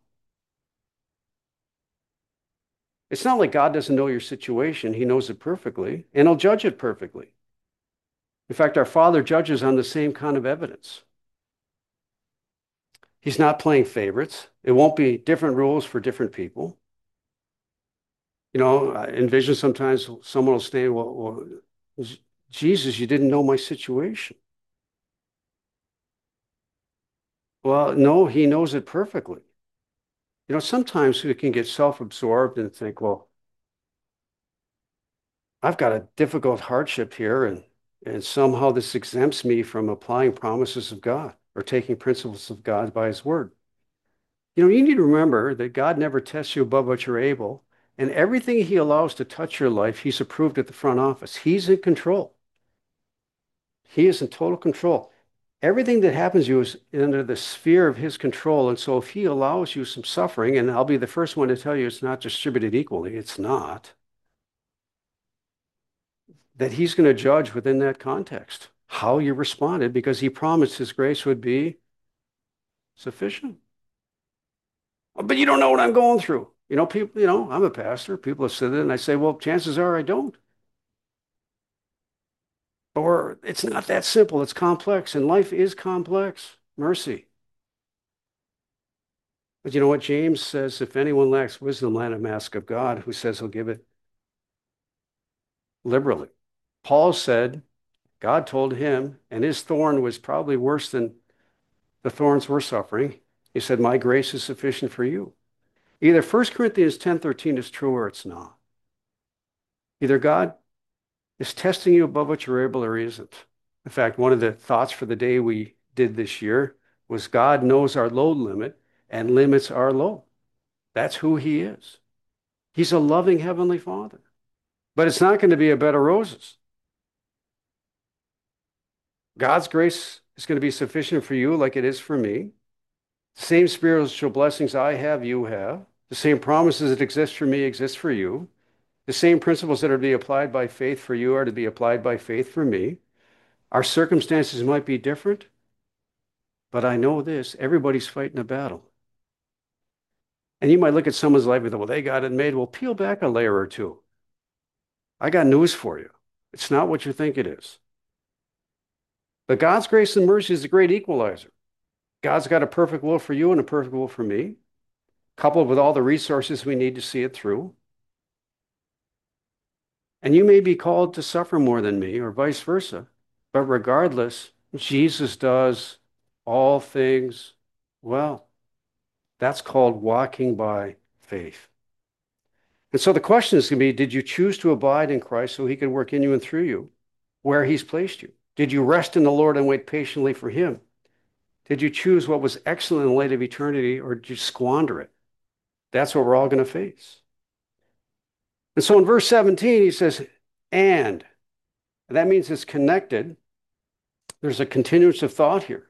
It's not like God doesn't know your situation. He knows it perfectly, and he'll judge it perfectly. In fact, our Father judges on the same kind of evidence. He's not playing favorites. It won't be different rules for different people. You know, I envision sometimes someone will say, well, Jesus, you didn't know my situation. Well, no, he knows it perfectly. You know, sometimes we can get self-absorbed and think, well, I've got a difficult hardship here, and somehow this exempts me from applying promises of God or taking principles of God by his word. You know, you need to remember that God never tests you above what you're able, and everything he allows to touch your life, he's approved at the front office. He's in control. He is in total control. Everything that happens to you is under the sphere of his control. And so if he allows you some suffering, and I'll be the first one to tell you it's not distributed equally, it's not, that he's going to judge within that context how you responded, because he promised his grace would be sufficient. But you don't know what I'm going through. You know, people, you know, I'm a pastor. People have said it, and I say, well, chances are I don't. Or it's not that simple. It's complex, and life is complex. Mercy. But you know what? James says, if anyone lacks wisdom, let him ask of God, who says he'll give it liberally. Paul said, God told him, and his thorn was probably worse than the thorns we're suffering. He said, my grace is sufficient for you. Either 1 Corinthians 10:13 is true or it's not. Either God is testing you above what you're able or he isn't. In fact, one of the thoughts for the day we did this year was God knows our load limit and limits our load. That's who he is. He's a loving Heavenly Father. But it's not going to be a bed of roses. God's grace is going to be sufficient for you like it is for me. The same spiritual blessings I have, you have. The same promises that exist for me exist for you. The same principles that are to be applied by faith for you are to be applied by faith for me. Our circumstances might be different, but I know this, everybody's fighting a battle. And you might look at someone's life and go, well, they got it made. Well, peel back a layer or two. I got news for you. It's not what you think it is. But God's grace and mercy is a great equalizer. God's got a perfect will for you and a perfect will for me, coupled with all the resources we need to see it through. And you may be called to suffer more than me or vice versa. But regardless, Jesus does all things well. That's called walking by faith. And so the question is going to be, did you choose to abide in Christ so he could work in you and through you where he's placed you? Did you rest in the Lord and wait patiently for him? Did you choose what was excellent in the light of eternity, or did you squander it? That's what we're all going to face. And so in verse 17, he says, and that means it's connected. There's a continuance of thought here.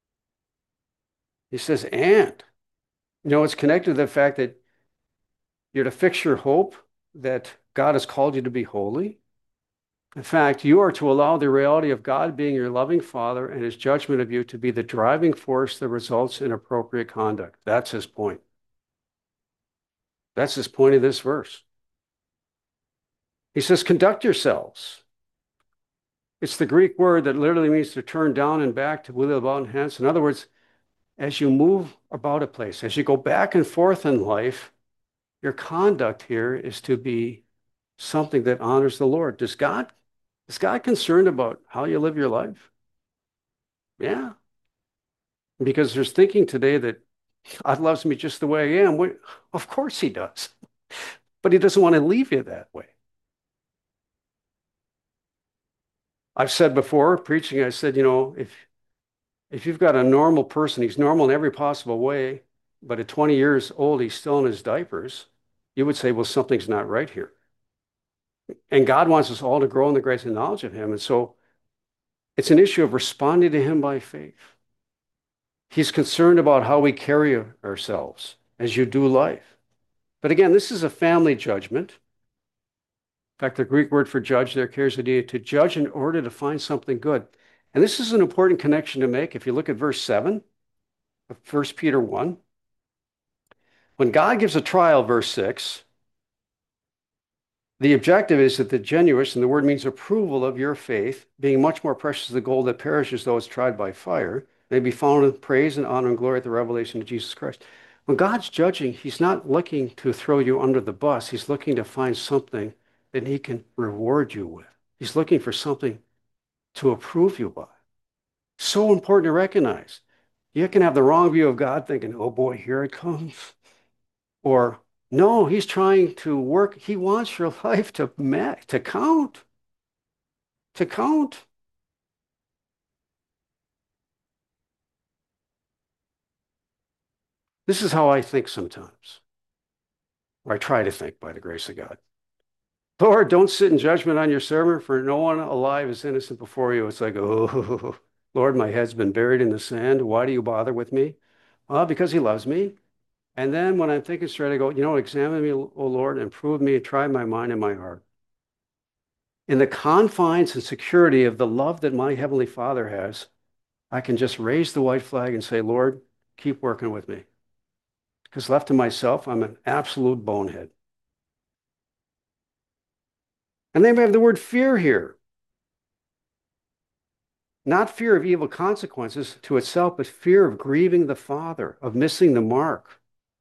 He says, and. You know, it's connected to the fact that You're to fix your hope that God has called you to be holy. In fact, you are to allow the reality of God being your loving Father and his judgment of you to be the driving force that results in appropriate conduct. That's his point. That's his point of this verse. He says, conduct yourselves. It's the Greek word that literally means to turn down and back, to wheel about and hence. In other words, as you move about a place, as you go back and forth in life, your conduct here is to be something that honors the Lord. Is God concerned about how you live your life? Yeah. Because there's thinking today that God loves me just the way I am. Well, of course he does. But he doesn't want to leave you that way. I've said before, preaching, I said, if you've got a normal person, he's normal in every possible way, but at 20 years old, he's still in his diapers, you would say, well, something's not right here. And God wants us all to grow in the grace and knowledge of him. And so it's an issue of responding to him by faith. He's concerned about how we carry ourselves as you do life. But again, this is a family judgment. In fact, the Greek word for judge there carries the idea to judge in order to find something good. And this is an important connection to make. If you look at verse 7 of 1 Peter 1, when God gives a trial, verse 6, the objective is that the genuine, and the word means approval of your faith, being much more precious than gold that perishes though it's tried by fire, may be found in praise and honor and glory at the revelation of Jesus Christ. When God's judging, he's not looking to throw you under the bus. He's looking to find something that he can reward you with. He's looking for something to approve you by. So important to recognize. You can have the wrong view of God thinking, oh boy, here it comes. Or, no, he's trying to work. He wants your life to count. To count. This is how I think sometimes, or I try to think by the grace of God. Lord, don't sit in judgment on your servant, for no one alive is innocent before you. It's like, oh, Lord, my head's been buried in the sand. Why do you bother with me? Well, because he loves me. And then when I'm thinking straight, I go, examine me, O Lord, and prove me, and try my mind and my heart. In the confines and security of the love that my Heavenly Father has, I can just raise the white flag and say, Lord, keep working with me. Because left to myself, I'm an absolute bonehead. And then we have the word fear here. Not fear of evil consequences to itself, but fear of grieving the Father, of missing the mark.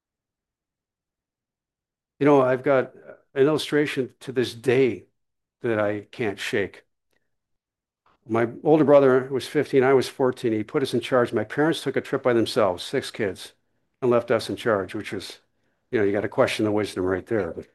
I've got an illustration to this day that I can't shake. My older brother was 15, I was 14. He put us in charge. My parents took a trip by themselves, 6 kids, and left us in charge, which was, you got to question the wisdom right there. But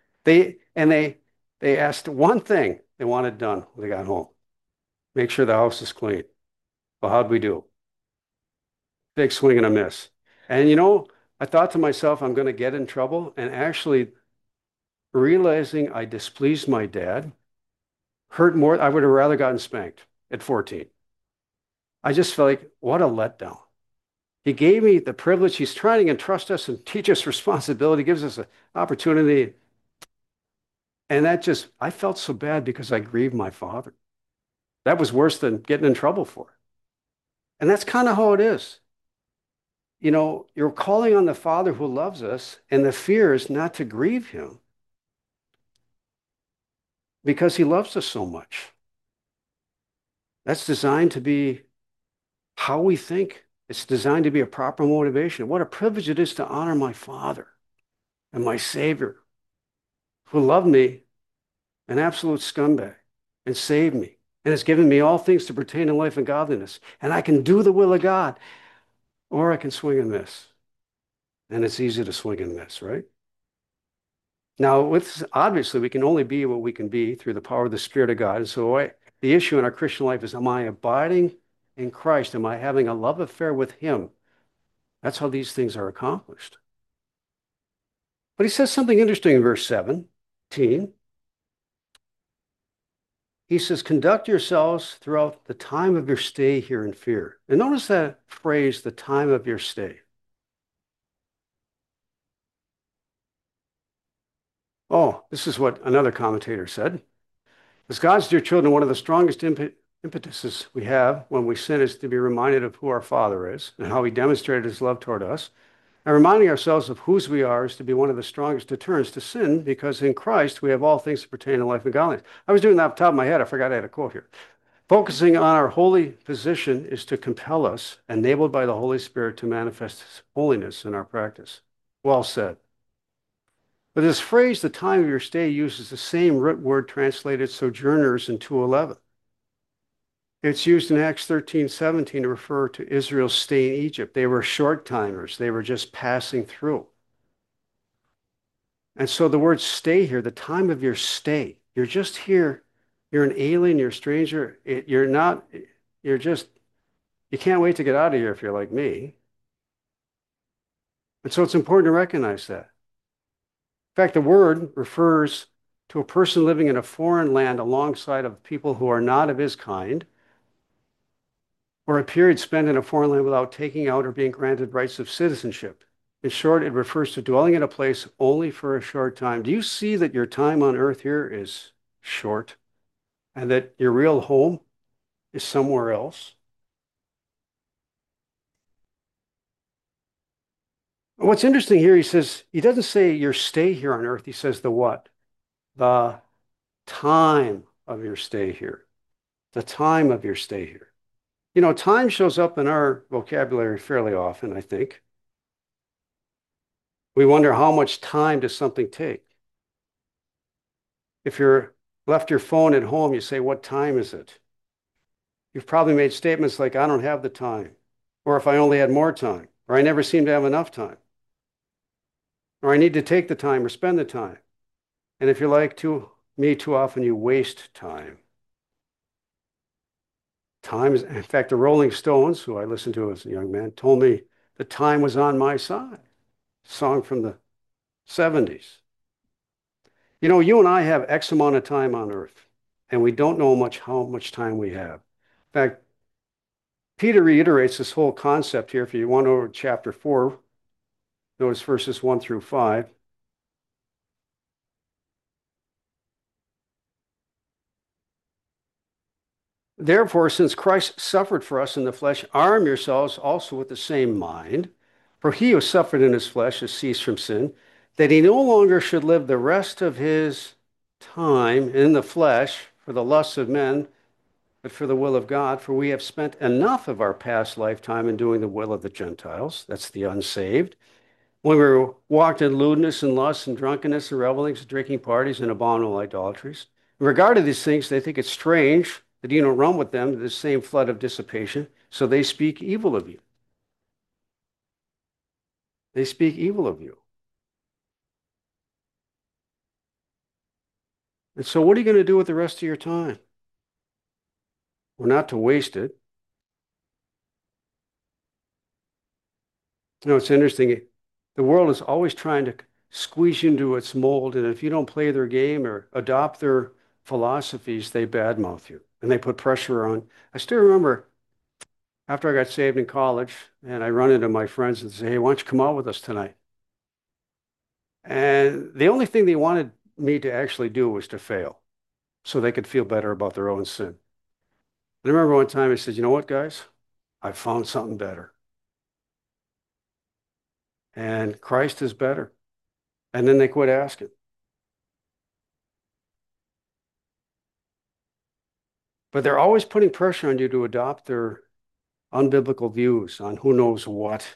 they asked one thing they wanted done when they got home. Make sure the house is clean. Well, how'd we do? Big swing and a miss. And I thought to myself, I'm going to get in trouble. And actually realizing I displeased my dad hurt more. I would have rather gotten spanked at 14. I just felt like, what a letdown. He gave me the privilege. He's trying to entrust us and teach us responsibility, gives us an opportunity. And I felt so bad because I grieved my father. That was worse than getting in trouble for it. And that's kind of how it is. You're calling on the Father who loves us, and the fear is not to grieve him because he loves us so much. That's designed to be how we think. It's designed to be a proper motivation. What a privilege it is to honor my Father and my Savior who loved me, an absolute scumbag, and saved me, and has given me all things to pertain to life and godliness. And I can do the will of God, or I can swing and miss. And it's easy to swing and miss, right? Now, obviously, we can only be what we can be through the power of the Spirit of God. And so the issue in our Christian life is, am I abiding in Christ? Am I having a love affair with him? That's how these things are accomplished. But he says something interesting in verse 17. He says, conduct yourselves throughout the time of your stay here in fear. And notice that phrase, the time of your stay. Oh, this is what another commentator said. As God's dear children, one of the strongest impetuses we have when we sin is to be reminded of who our Father is and how he demonstrated his love toward us. And reminding ourselves of whose we are is to be one of the strongest deterrents to sin, because in Christ we have all things that pertain to life and godliness. I was doing that off the top of my head. I forgot I had a quote here. Focusing on our holy position is to compel us, enabled by the Holy Spirit, to manifest his holiness in our practice. Well said. But this phrase, the time of your stay, uses the same root word translated sojourners in 2:11. It's used in Acts 13:17 to refer to Israel's stay in Egypt. They were short timers. They were just passing through. And so the word stay here, the time of your stay, you're just here. You're an alien, you're a stranger. You're not, you're just, you can't wait to get out of here if you're like me. And so it's important to recognize that. In fact, the word refers to a person living in a foreign land alongside of people who are not of his kind, or a period spent in a foreign land without taking out or being granted rights of citizenship. In short, it refers to dwelling in a place only for a short time. Do you see that your time on earth here is short and that your real home is somewhere else? What's interesting here, he says, he doesn't say your stay here on earth. He says the what? The time of your stay here. The time of your stay here. You know, time shows up in our vocabulary fairly often, I think. We wonder, how much time does something take? If you're left your phone at home, you say, what time is it? You've probably made statements like, I don't have the time, or if I only had more time, or I never seem to have enough time, or I need to take the time or spend the time. And if you're like me, too often you waste time. Time is, in fact, the Rolling Stones, who I listened to as a young man, told me the time was on my side. Song from the 70s. You know, you and I have X amount of time on earth, and we don't know how much time we have. In fact, Peter reiterates this whole concept here. If you want over chapter 4, notice verses 1 through 5. Therefore, since Christ suffered for us in the flesh, arm yourselves also with the same mind. For he who suffered in his flesh has ceased from sin, that he no longer should live the rest of his time in the flesh for the lusts of men, but for the will of God. For we have spent enough of our past lifetime in doing the will of the Gentiles, that's the unsaved, when we walked in lewdness and lust and drunkenness and revelings, drinking parties and abominable idolatries. In regard to these things, they think it's strange that you don't run with them to the same flood of dissipation, so they speak evil of you. They speak evil of you. And so what are you going to do with the rest of your time? Well, not to waste it. You know, it's interesting. The world is always trying to squeeze you into its mold, and if you don't play their game or adopt their philosophies, they badmouth you and they put pressure on. I still remember after I got saved in college, and I run into my friends and say, hey, why don't you come out with us tonight? And the only thing they wanted me to actually do was to fail so they could feel better about their own sin. And I remember one time I said, you know what, guys? I found something better. And Christ is better. And then they quit asking. But they're always putting pressure on you to adopt their unbiblical views on who knows what.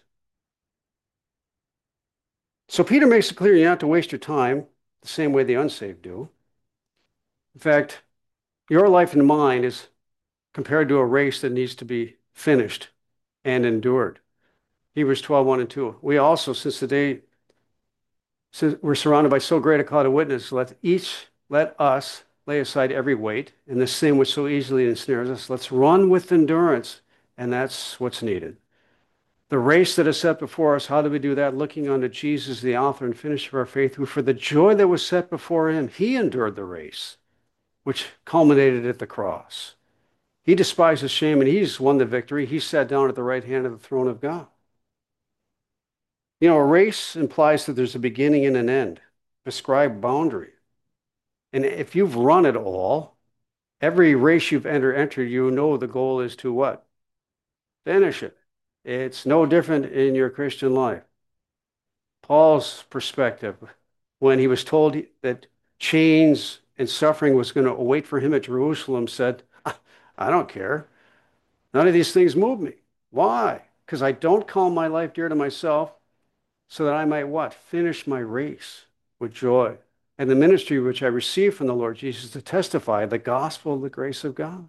So Peter makes it clear you don't have to waste your time the same way the unsaved do. In fact, your life and mine is compared to a race that needs to be finished and endured. Hebrews 12:1 and 2. We also, since we're surrounded by so great a cloud of witnesses, let us lay aside every weight and the sin which so easily ensnares us. Let's run with endurance, and that's what's needed. The race that is set before us, how do we do that? Looking unto Jesus, the author and finisher of our faith, who for the joy that was set before him, he endured the race, which culminated at the cross. He despised the shame, and he's won the victory. He sat down at the right hand of the throne of God. You know, a race implies that there's a beginning and an end. prescribed boundary. And if you've run it all, every race you've entered, you know the goal is to what? Finish it. It's no different in your Christian life. Paul's perspective, when he was told that chains and suffering was going to await for him at Jerusalem, said, I don't care. None of these things move me. Why? Because I don't call my life dear to myself so that I might what? Finish my race with joy. And the ministry which I received from the Lord Jesus to testify the gospel of the grace of God.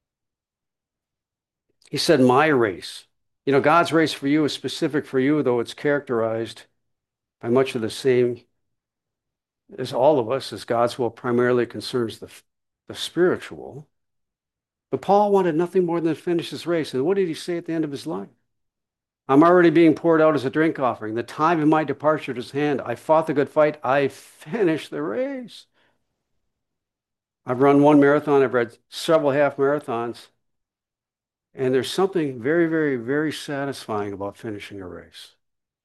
He said, my race. You know, God's race for you is specific for you, though it's characterized by much of the same as all of us, as God's will primarily concerns the spiritual. But Paul wanted nothing more than to finish his race. And what did he say at the end of his life? I'm already being poured out as a drink offering. The time of my departure is at hand. I fought the good fight. I finished the race. I've run one marathon. I've read several half marathons. And there's something very, very, very satisfying about finishing a race.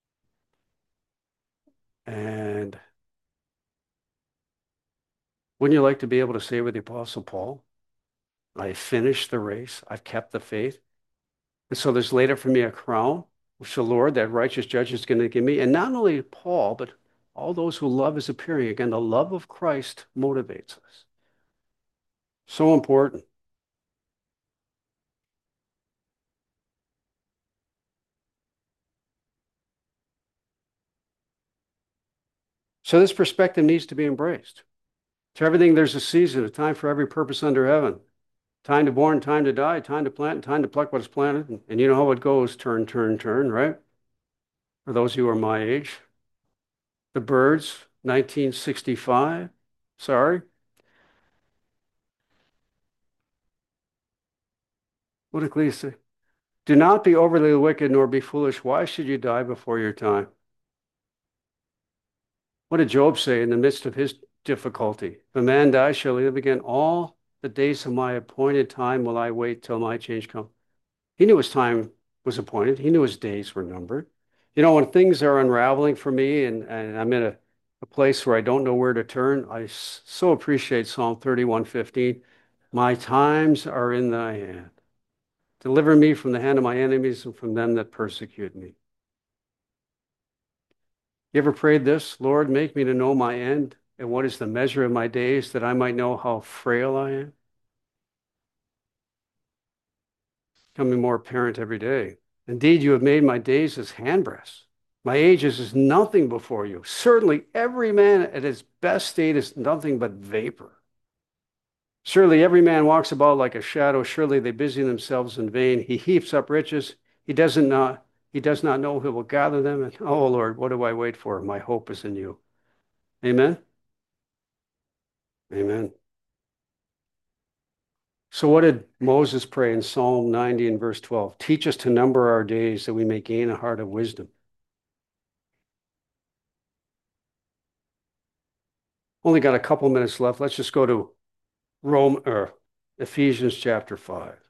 And wouldn't you like to be able to say with the Apostle Paul, I finished the race. I've kept the faith. And so there's laid up for me a crown, which the Lord, that righteous judge, is going to give me. And not only Paul, but all those who love his appearing. Again, the love of Christ motivates us. So important. So this perspective needs to be embraced. To everything, there's a season, a time for every purpose under heaven. Time to born, time to die, time to plant, and time to pluck what is planted. And you know how it goes, turn, turn, turn, right? For those who are my age. The Birds, 1965. Sorry. What did Cleese say? Do not be overly wicked nor be foolish. Why should you die before your time? What did Job say in the midst of his difficulty? If a man dies, shall he live again? All the days of my appointed time will I wait till my change come. He knew his time was appointed. He knew his days were numbered. You know, when things are unraveling for me and I'm in a place where I don't know where to turn, I so appreciate Psalm 31:15. My times are in thy hand. Deliver me from the hand of my enemies and from them that persecute me. You ever prayed this? Lord, make me to know my end and what is the measure of my days, that I might know how frail I am? Becoming more apparent every day. Indeed, you have made my days as handbreadths. My age is as nothing before you. Certainly, every man at his best state is nothing but vapor. Surely, every man walks about like a shadow. Surely, they busy themselves in vain. He heaps up riches. He does not know who will gather them. And oh, Lord, what do I wait for? My hope is in you. Amen. Amen. So, what did Moses pray in Psalm 90 and verse 12? Teach us to number our days that we may gain a heart of wisdom. Only got a couple minutes left. Let's just go to Rome or Ephesians chapter 5.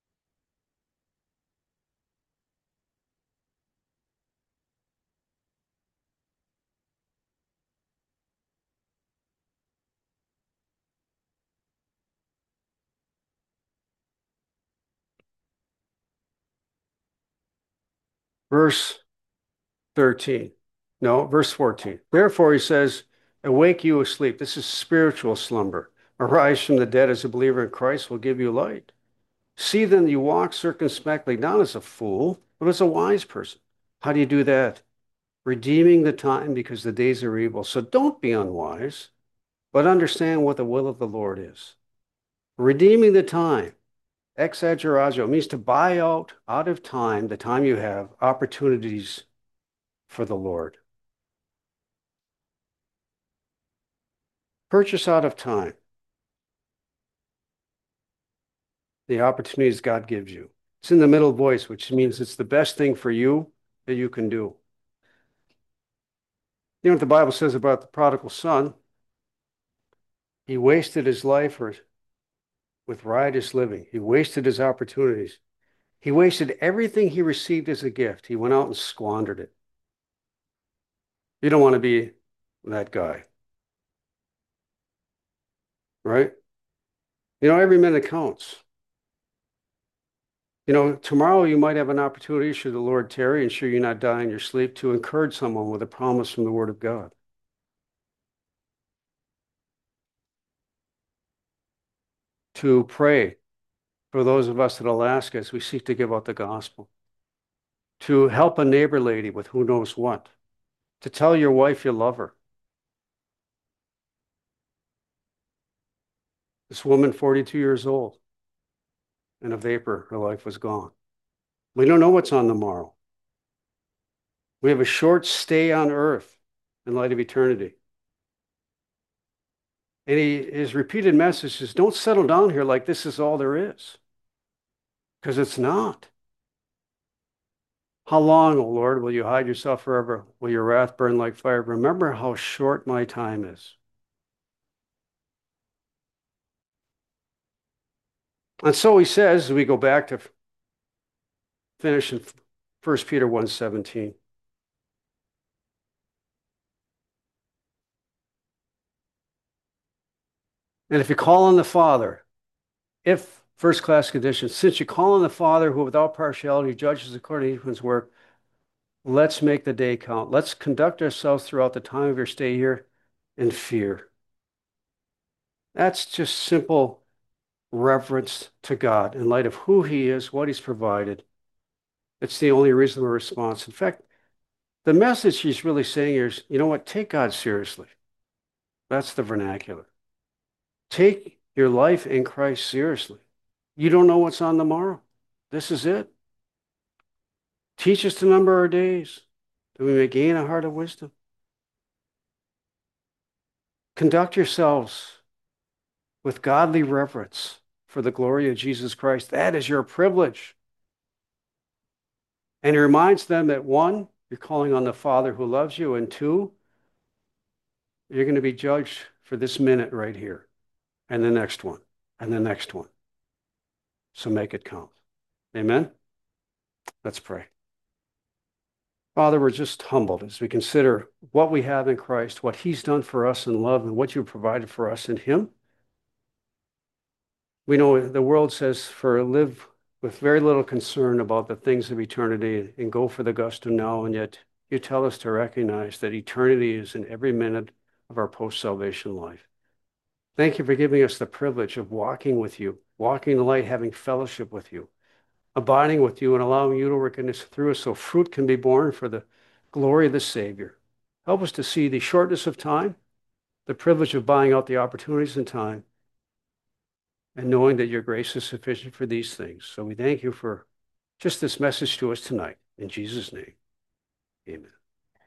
Verse 13. No, verse 14. Therefore, he says, awake you asleep. This is spiritual slumber. Arise from the dead as a believer in Christ will give you light. See then you walk circumspectly, not as a fool, but as a wise person. How do you do that? Redeeming the time because the days are evil. So don't be unwise, but understand what the will of the Lord is. Redeeming the time. Exaggeratio means to buy out of time, the time you have, opportunities for the Lord. Purchase out of time the opportunities God gives you. It's in the middle voice, which means it's the best thing for you that you can do. You know what the Bible says about the prodigal son? He wasted his life with riotous living. He wasted his opportunities. He wasted everything he received as a gift. He went out and squandered it. You don't want to be that guy. right? Every minute counts. Tomorrow you might have an opportunity, should the Lord tarry and should you not die in your sleep, to encourage someone with a promise from the Word of God. To pray for those of us in Alaska as we seek to give out the gospel. To help a neighbor lady with who knows what. To tell your wife you love her. This woman, 42 years old, in a vapor, her life was gone. We don't know what's on the morrow. We have a short stay on earth in light of eternity. And his repeated message is, don't settle down here like this is all there is. Because it's not. How long, O Lord, will you hide yourself forever? Will your wrath burn like fire? Remember how short my time is. And so he says, as we go back to finish in 1 Peter 1:17. And if you call on the Father, if first class condition, since you call on the Father who without partiality judges according to each one's work, let's make the day count. Let's conduct ourselves throughout the time of your stay here in fear. That's just simple reverence to God in light of who he is, what he's provided. It's the only reasonable response. In fact, the message he's really saying here is, you know what, take God seriously. That's the vernacular. Take your life in Christ seriously. You don't know what's on the morrow. This is it. Teach us to number our days, that we may gain a heart of wisdom. Conduct yourselves with godly reverence for the glory of Jesus Christ. That is your privilege. And he reminds them that one, you're calling on the Father who loves you, and two, you're going to be judged for this minute right here, and the next one, and the next one. So make it count. Amen? Let's pray. Father, we're just humbled as we consider what we have in Christ, what he's done for us in love, and what you've provided for us in him. We know the world says for live with very little concern about the things of eternity and go for the gusto now, and yet you tell us to recognize that eternity is in every minute of our post-salvation life. Thank you for giving us the privilege of walking with you, walking in the light, having fellowship with you, abiding with you, and allowing you to work in us through us so fruit can be born for the glory of the Savior. Help us to see the shortness of time, the privilege of buying out the opportunities in time, and knowing that your grace is sufficient for these things. So we thank you for just this message to us tonight. In Jesus' name, amen.